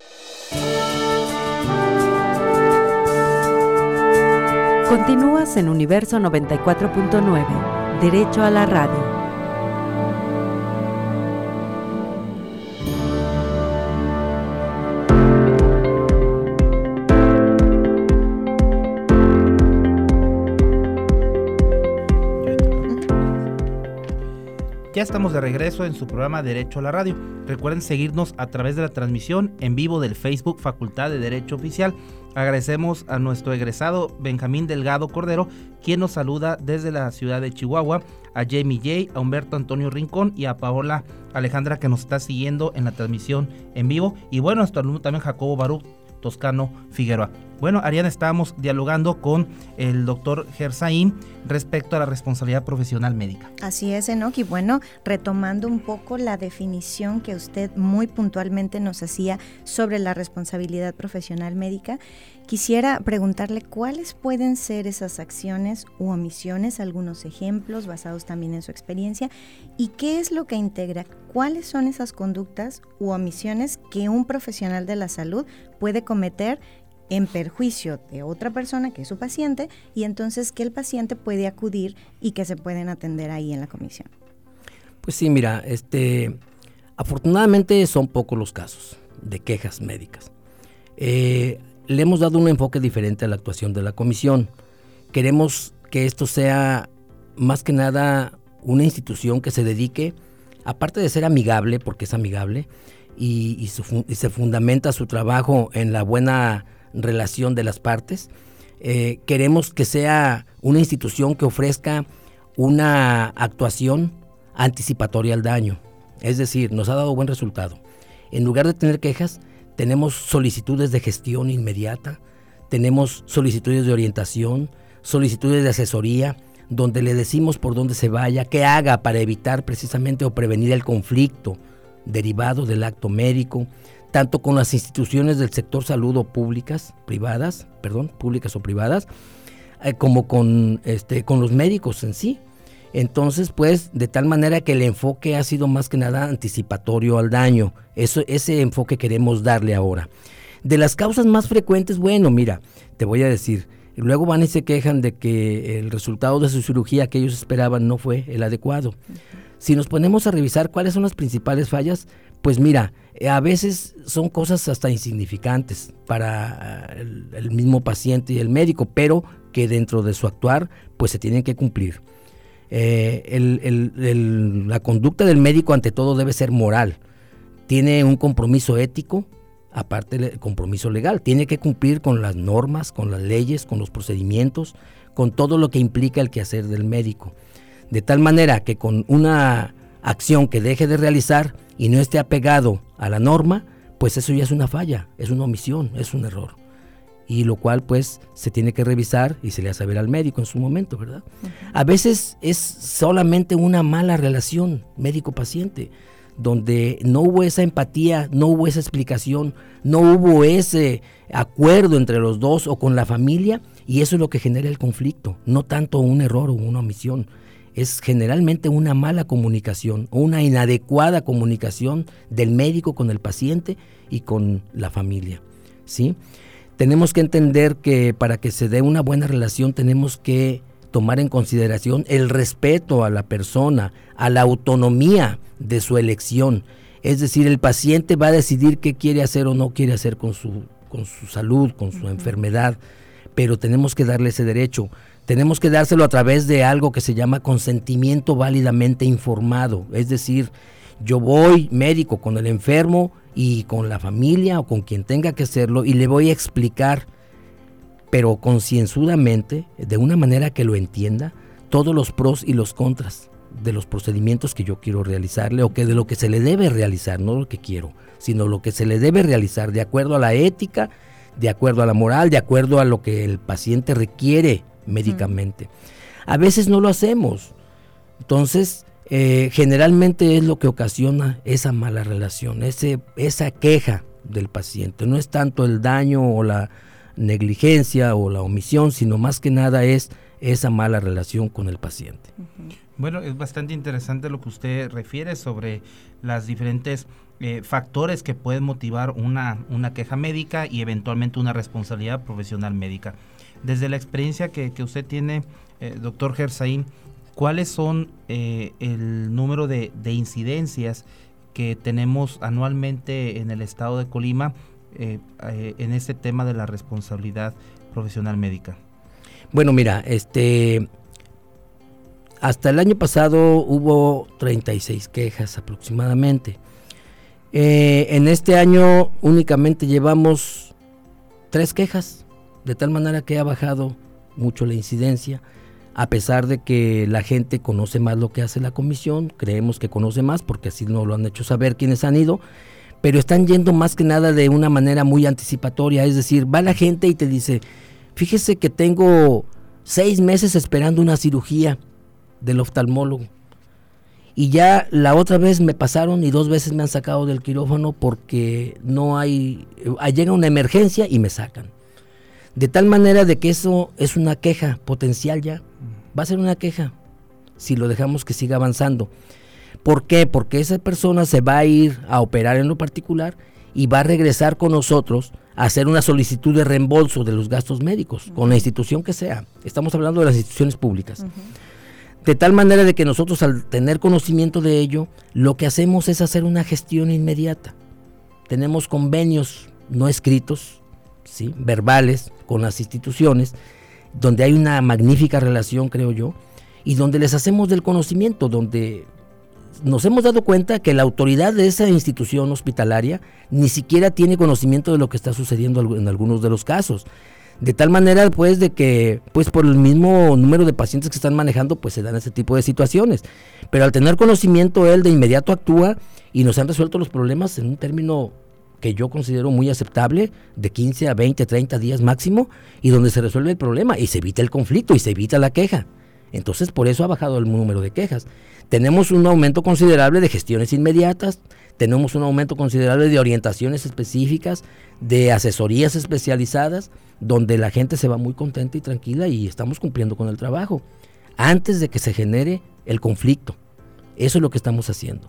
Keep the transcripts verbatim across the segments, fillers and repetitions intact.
Continúas en Universo noventa y cuatro punto nueve, Derecho a la Radio. Ya estamos de regreso en su programa Derecho a la Radio. Recuerden seguirnos a través de la transmisión en vivo del Facebook Facultad de Derecho Oficial. Agradecemos a nuestro egresado Benjamín Delgado Cordero, quien nos saluda desde la ciudad de Chihuahua, a Jamie J, a Humberto Antonio Rincón y a Paola Alejandra, que nos está siguiendo en la transmisión en vivo. Y bueno, nuestro alumno también Jacobo Baruch Toscano Figueroa. Bueno, Ariana, estábamos dialogando con el doctor Gersaín respecto a la responsabilidad profesional médica. Así es, Enoch, y bueno, retomando un poco la definición que usted muy puntualmente nos hacía sobre la responsabilidad profesional médica, quisiera preguntarle cuáles pueden ser esas acciones u omisiones, algunos ejemplos basados también en su experiencia, y qué es lo que integra, cuáles son esas conductas u omisiones que un profesional de la salud puede cometer en perjuicio de otra persona que es su paciente, y entonces que el paciente puede acudir y que se pueden atender ahí en la comisión. Pues sí, mira, este, afortunadamente son pocos los casos de quejas médicas. Eh, le hemos dado un enfoque diferente a la actuación de la comisión. Queremos que esto sea más que nada una institución que se dedique, aparte de ser amigable, porque es amigable, y, y, su, y se fundamenta su trabajo en la buena relación de las partes. Eh, queremos que sea una institución que ofrezca una actuación anticipatoria al daño, es decir, nos ha dado buen resultado. En lugar de tener quejas, tenemos solicitudes de gestión inmediata, tenemos solicitudes de orientación, solicitudes de asesoría, donde le decimos por dónde se vaya, qué haga para evitar precisamente o prevenir el conflicto derivado del acto médico, tanto con las instituciones del sector salud o públicas, privadas, perdón, públicas o privadas, eh, como con, este, con los médicos en sí. Entonces, pues, de tal manera que el enfoque ha sido más que nada anticipatorio al daño. Eso, ese enfoque queremos darle ahora. De las causas más frecuentes, bueno, mira, te voy a decir, luego van y se quejan de que el resultado de su cirugía que ellos esperaban no fue el adecuado. Uh-huh. Si nos ponemos a revisar cuáles son las principales fallas, pues mira, a veces son cosas hasta insignificantes para el, el mismo paciente y el médico, pero que dentro de su actuar, pues se tienen que cumplir. Eh, el, el, el, la conducta del médico ante todo debe ser moral. Tiene un compromiso ético, aparte del compromiso legal. Tiene que cumplir con las normas, con las leyes, con los procedimientos, con todo lo que implica el quehacer del médico. De tal manera que con una acción que deje de realizar y no esté apegado a la norma, pues eso ya es una falla, es una omisión, es un error. Y lo cual pues se tiene que revisar y se le hace saber al médico en su momento, ¿verdad? Uh-huh. A veces es solamente una mala relación médico-paciente, donde no hubo esa empatía, no hubo esa explicación, no hubo ese acuerdo entre los dos o con la familia, y eso es lo que genera el conflicto, no tanto un error o una omisión. Es generalmente una mala comunicación o una inadecuada comunicación del médico con el paciente y con la familia, ¿sí? Tenemos que entender que para que se dé una buena relación tenemos que tomar en consideración el respeto a la persona, a la autonomía de su elección. Es decir, el paciente va a decidir qué quiere hacer o no quiere hacer con su, con su salud, con su uh-huh. enfermedad, pero tenemos que darle ese derecho. Tenemos que dárselo a través de algo que se llama consentimiento válidamente informado. Es decir, yo voy médico con el enfermo y con la familia o con quien tenga que hacerlo y le voy a explicar, pero concienzudamente, de una manera que lo entienda, todos los pros y los contras de los procedimientos que yo quiero realizarle o que de lo que se le debe realizar, no lo que quiero, sino lo que se le debe realizar de acuerdo a la ética, de acuerdo a la moral, de acuerdo a lo que el paciente requiere médicamente. A veces no lo hacemos, entonces eh, generalmente es lo que ocasiona esa mala relación, ese, esa queja del paciente. No es tanto el daño o la negligencia o la omisión, sino más que nada es esa mala relación con el paciente. Bueno, es bastante interesante lo que usted refiere sobre las diferentes eh, factores que pueden motivar una, una queja médica y eventualmente una responsabilidad profesional médica. Desde la experiencia que, que usted tiene, eh, doctor Gersaín, ¿cuáles son eh, el número de, de incidencias que tenemos anualmente en el estado de Colima eh, eh, en este tema de la responsabilidad profesional médica? Bueno, mira, este, hasta el año pasado hubo treinta y seis quejas aproximadamente. Eh, en este año únicamente llevamos tres quejas, de tal manera que ha bajado mucho la incidencia, a pesar de que la gente conoce más lo que hace la comisión, creemos que conoce más porque así nos lo han hecho saber quienes han ido, pero están yendo más que nada de una manera muy anticipatoria, es decir, va la gente y te dice, fíjese que tengo seis meses esperando una cirugía del oftalmólogo y ya la otra vez me pasaron y dos veces me han sacado del quirófano porque no hay, llega una emergencia y me sacan. De tal manera de que eso es una queja potencial ya, va a ser una queja si lo dejamos que siga avanzando. ¿Por qué? Porque esa persona se va a ir a operar en lo particular y va a regresar con nosotros a hacer una solicitud de reembolso de los gastos médicos, uh-huh. con la institución que sea. Estamos hablando de las instituciones públicas. Uh-huh. De tal manera de que nosotros, al tener conocimiento de ello, lo que hacemos es hacer una gestión inmediata. Tenemos convenios no escritos, ¿sí? verbales, con las instituciones, donde hay una magnífica relación, creo yo, y donde les hacemos del conocimiento, donde nos hemos dado cuenta que la autoridad de esa institución hospitalaria ni siquiera tiene conocimiento de lo que está sucediendo en algunos de los casos. De tal manera, pues, de que, pues, por el mismo número de pacientes que están manejando, pues, se dan ese tipo de situaciones. Pero al tener conocimiento, él de inmediato actúa y nos han resuelto los problemas en un término que yo considero muy aceptable, de quince a veinte, treinta días máximo, y donde se resuelve el problema y se evita el conflicto y se evita la queja. Entonces, por eso ha bajado el número de quejas. Tenemos un aumento considerable de gestiones inmediatas, tenemos un aumento considerable de orientaciones específicas, de asesorías especializadas, donde la gente se va muy contenta y tranquila y estamos cumpliendo con el trabajo, antes de que se genere el conflicto. Eso es lo que estamos haciendo.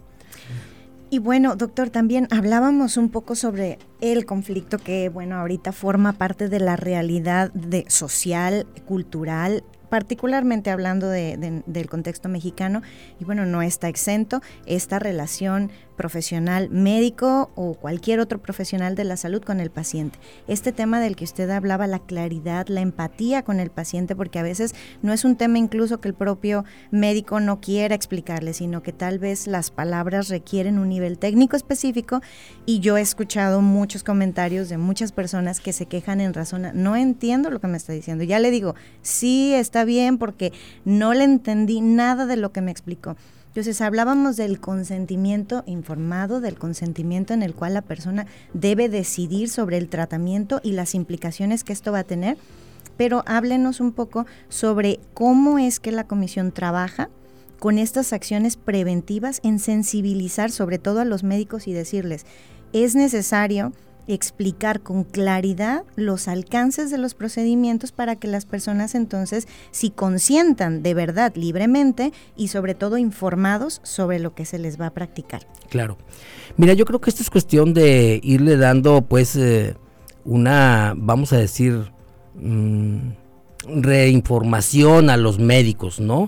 Y bueno, doctor, también hablábamos un poco sobre el conflicto que, bueno, ahorita forma parte de la realidad de social, cultural, particularmente hablando de, de, del contexto mexicano, y bueno, no está exento esta relación profesional médico o cualquier otro profesional de la salud con el paciente. Este tema del que usted hablaba, la claridad, la empatía con el paciente, porque a veces no es un tema incluso que el propio médico no quiera explicarle, sino que tal vez las palabras requieren un nivel técnico específico, y yo he escuchado muchos comentarios de muchas personas que se quejan en razón, a, no entiendo lo que me está diciendo, ya le digo, sí está bien porque no le entendí nada de lo que me explicó. Entonces hablábamos del consentimiento informado, del consentimiento en el cual la persona debe decidir sobre el tratamiento y las implicaciones que esto va a tener, pero háblenos un poco sobre cómo es que la comisión trabaja con estas acciones preventivas en sensibilizar sobre todo a los médicos y decirles, es necesario explicar con claridad los alcances de los procedimientos para que las personas entonces si consientan de verdad libremente y sobre todo informados sobre lo que se les va a practicar. Claro. Mira, yo creo que esto es cuestión de irle dando pues eh, una, vamos a decir, mmm, reinformación a los médicos, ¿no?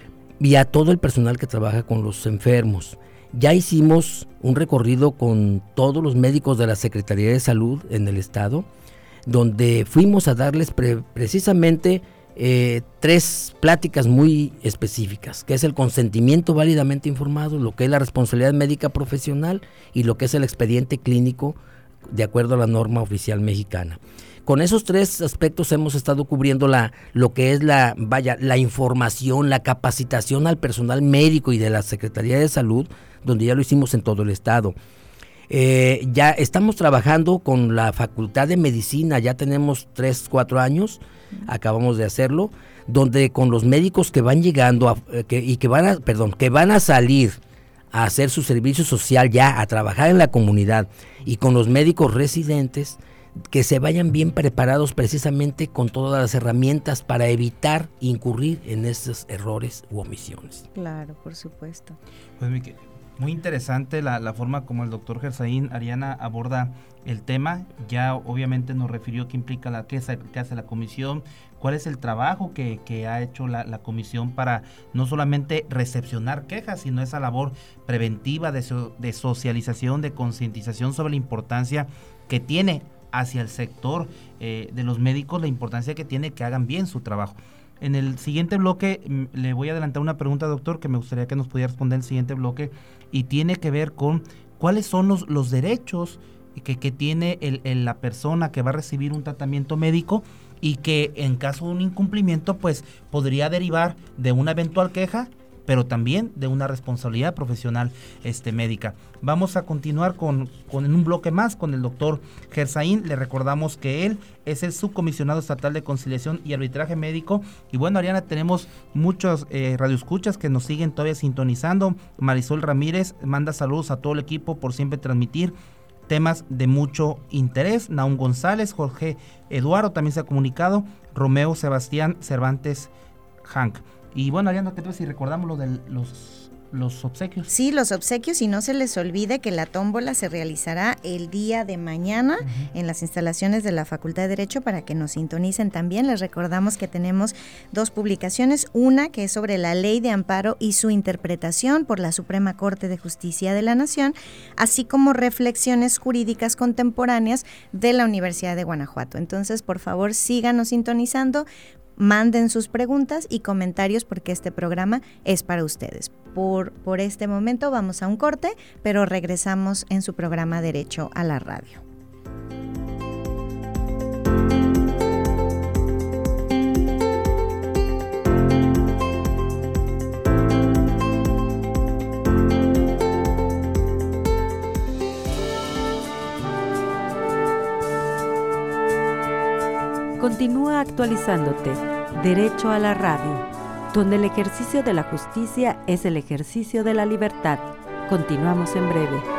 Y a todo el personal que trabaja con los enfermos. Ya hicimos un recorrido con todos los médicos de la Secretaría de Salud en el estado, donde fuimos a darles pre- precisamente eh, tres pláticas muy específicas, que es el consentimiento válidamente informado, lo que es la responsabilidad médica profesional y lo que es el expediente clínico de acuerdo a la norma oficial mexicana. Con esos tres aspectos hemos estado cubriendo la, lo que es la, vaya, la información, la capacitación al personal médico y de la Secretaría de Salud, donde ya lo hicimos en todo el estado. Eh, ya estamos trabajando con la Facultad de Medicina, ya tenemos tres, cuatro años, acabamos de hacerlo, donde con los médicos que van llegando a, que, y que van a, perdón, que van a salir a hacer su servicio social ya, a trabajar en la comunidad, y con los médicos residentes, que se vayan bien preparados precisamente con todas las herramientas para evitar incurrir en esos errores u omisiones. Claro, por supuesto. Pues mi, Muy interesante la, la forma como el doctor Gersaín Ariana aborda el tema. Ya obviamente nos refirió qué implica la qué hace, qué hace la comisión, cuál es el trabajo que, que ha hecho la, la comisión para no solamente recepcionar quejas, sino esa labor preventiva de, so, de socialización, de concientización sobre la importancia que tiene hacia el sector eh, de los médicos, la importancia que tiene que hagan bien su trabajo. En el siguiente bloque m, le voy a adelantar una pregunta, doctor, que me gustaría que nos pudiera responder en el siguiente bloque, y tiene que ver con cuáles son los, los derechos que, que tiene el, el, la persona que va a recibir un tratamiento médico y que en caso de un incumplimiento pues podría derivar de una eventual queja, pero también de una responsabilidad profesional este, médica. Vamos a continuar con, con en un bloque más con el doctor Gersaín. Le recordamos que él es el subcomisionado estatal de conciliación y arbitraje médico. Y bueno, Ariana, tenemos muchos eh, radioescuchas que nos siguen todavía sintonizando. Marisol Ramírez manda saludos a todo el equipo por siempre transmitir temas de mucho interés. Naum González, Jorge Eduardo también se ha comunicado. Romeo Sebastián Cervantes Hank. Y bueno, Ariana, ¿qué tal si recordamos lo de los, los obsequios? Sí, los obsequios, y no se les olvide que la tómbola se realizará el día de mañana uh-huh. en las instalaciones de la Facultad de Derecho para que nos sintonicen también. Les recordamos que tenemos dos publicaciones, una que es sobre la Ley de Amparo y su interpretación por la Suprema Corte de Justicia de la Nación, así como reflexiones jurídicas contemporáneas de la Universidad de Guanajuato. Entonces, por favor, síganos sintonizando. Manden sus preguntas y comentarios porque este programa es para ustedes. Por, por este momento vamos a un corte, pero regresamos en su programa Derecho a la Radio. Continúa actualizándote. Derecho a la Radio, donde el ejercicio de la justicia es el ejercicio de la libertad. Continuamos en breve.